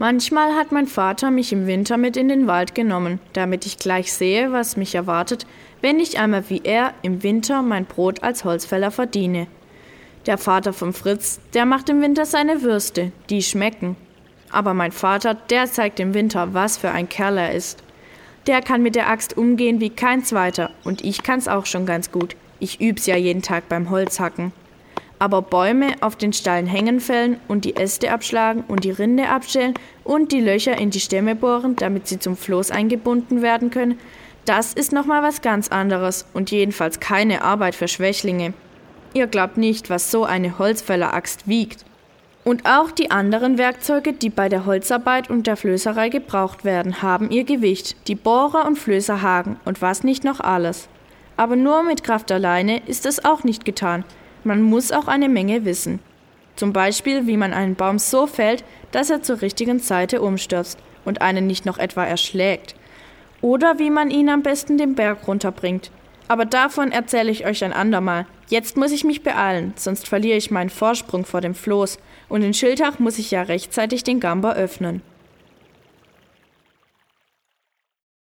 Manchmal hat mein Vater mich im Winter mit in den Wald genommen, damit ich gleich sehe, was mich erwartet, wenn ich einmal wie er im Winter mein Brot als Holzfäller verdiene. Der Vater von Fritz, der macht im Winter seine Würste, die schmecken. Aber mein Vater, der zeigt im Winter, was für ein Kerl er ist. Der kann mit der Axt umgehen wie kein zweiter und ich kann's auch schon ganz gut. Ich üb's ja jeden Tag beim Holzhacken. Aber Bäume auf den Stallen hängen fällen und die Äste abschlagen und die Rinde abschälen und die Löcher in die Stämme bohren, damit sie zum Floß eingebunden werden können, das ist nochmal was ganz anderes und jedenfalls keine Arbeit für Schwächlinge. Ihr glaubt nicht, was so eine Holzfälleraxt wiegt. Und auch die anderen Werkzeuge, die bei der Holzarbeit und der Flößerei gebraucht werden, haben ihr Gewicht, die Bohrer und Flößerhaken und was nicht noch alles. Aber nur mit Kraft alleine ist es auch nicht getan. Man muss auch eine Menge wissen. Zum Beispiel, wie man einen Baum so fällt, dass er zur richtigen Seite umstürzt und einen nicht noch etwa erschlägt. Oder wie man ihn am besten den Berg runterbringt. Aber davon erzähle ich euch ein andermal. Jetzt muss ich mich beeilen, sonst verliere ich meinen Vorsprung vor dem Floß. Und in Schiltach muss ich ja rechtzeitig den Gamber öffnen.